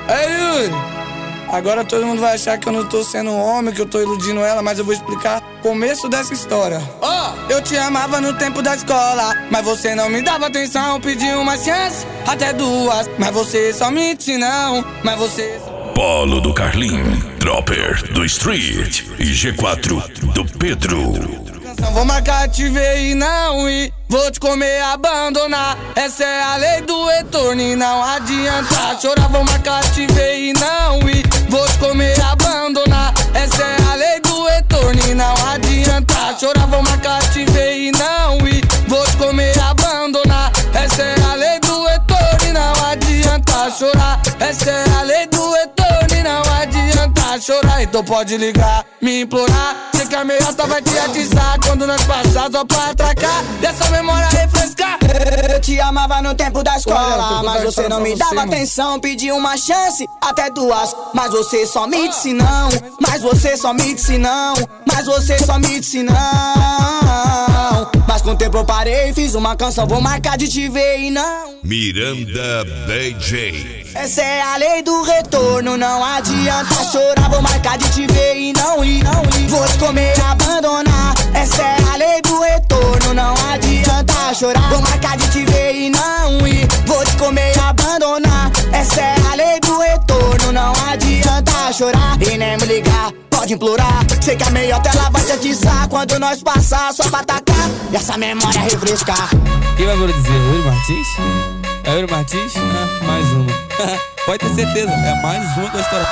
Ei, Yuri, agora todo mundo vai achar que eu não tô sendo um homem, que eu tô iludindo ela, mas eu vou explicar o começo dessa história. Eu te amava no tempo da escola, mas você não me dava atenção. Pedi uma chance, até duas, mas você só me disse não. Mas você Polo do Carlin, Dropper do Street e G4 do Pedro. Vou marcar, te ver e não ir. Vou te comer, abandonar. Essa é a lei do retorno e não adianta chorar. Vou marcar, te ver e não ir. Vou te comer, abandonar. Essa é a lei do retorno e não adianta chorar. Vou marcar, te ver e não ir. Vou te comer, abandonar. Essa é a lei do retorno e não adianta chorar. Essa é a lei do retorno e não adianta chorar. Então pode ligar, me implorar. Sei que a meiota vai te atiçar quando nós passar só pra atracar. Dessa memória refrescar. Eu te amava no tempo da escola, mas você não me dava atenção. Pedi uma chance, até duas, mas você só me disse não. Mas você só me disse não. Mas você só me disse não. Mas com o tempo eu parei e fiz uma canção. Vou marcar de te ver e não. Miranda DJ. Essa é a lei do retorno, não adianta chorar. Vou marcar de te ver e não ir, não ir. Vou te comer, abandonar. Essa é a lei do retorno, não adianta chorar. Vou marcar de te ver e não ir. Vou te comer, abandonar. Essa é a lei do retorno, não adianta chorar. E nem me ligar, pode implorar. Sei que a meiota ela vai te atiçar quando nós passar só pra atacar e essa memória refrescar. Quem vai dizer? Yuri Martins? É Yuri Martins? Mais uma. Pode ter certeza, é mais uma da história.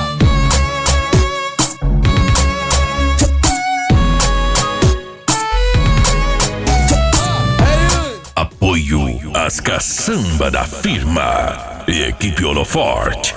Apoio As Caçamba da Firma e Equipe Holoforte.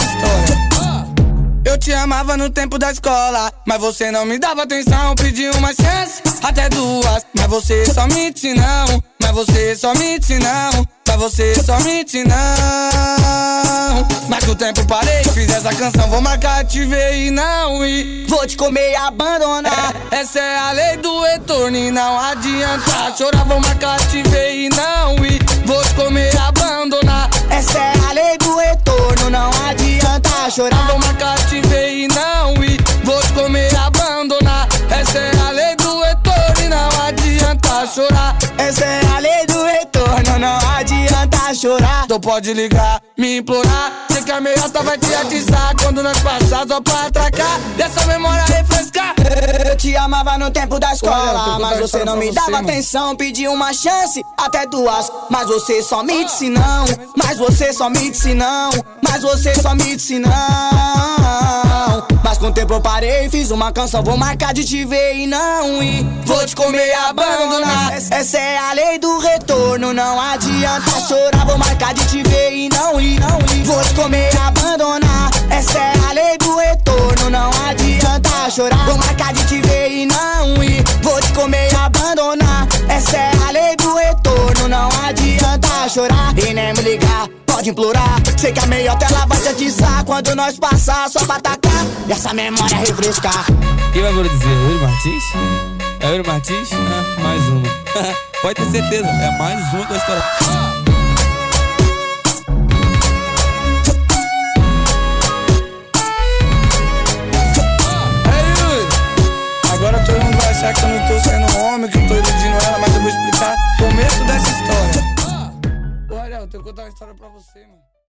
Eu te amava no tempo da escola, mas você não me dava atenção. Pedi uma chance, até duas, mas você só me disse não. Mas você só me disse não. Mas você só me disse não. Mas com o tempo parei, fiz essa canção. Vou marcar, te ver e não ir. Vou te comer e abandonar. Essa é a lei do retorno e não adianta chorar. Vou marcar, te ver e não ir. Vou te comer e abandonar. Essa é a lei do retorno, não adianta chorar. Vou marcar, te ver e não ir. Vou te comer e abandonar. Essa é a lei do retorno e não adianta chorar. Essa é a lei do retorno, não adianta chorar. Então pode ligar, me implorar. Sei que a meiota vai te atiçar quando nós passar só pra atracar. Dessa memória refrescar. Eu te amava no tempo da escola, mas você não me dava atenção. Pedi uma chance, até duas, mas você só me disse não. Mas você só me disse não. Mas você só me disse não. Mas com o tempo eu parei e fiz uma canção. Vou marcar de te ver e não ir. Vou te comer e abandonar. Essa é a lei do retorno, não adianta chorar. Vou marcar de te ver e não ir, não ir. Vou te comer e abandonar. Essa é a lei do retorno, não adianta chorar. Vou marcar de te ver e não ir. Vou te comer e abandonar. Essa é a lei do retorno, não adianta chorar. E nem me ligar, pode implorar. Sei que a meiota ela vai te atiçar quando nós passar só pra atacar e essa memória refrescar. Quem vai dizer? Yuri Martins? É Yuri Martins? Mais uma. Pode ter certeza, é mais uma da história. Agora todo mundo vai achar que eu não tô sendo um homem, que eu tô iludindo ela, mas eu vou explicar o começo dessa história. Olha, eu tenho que contar uma história pra você, mano.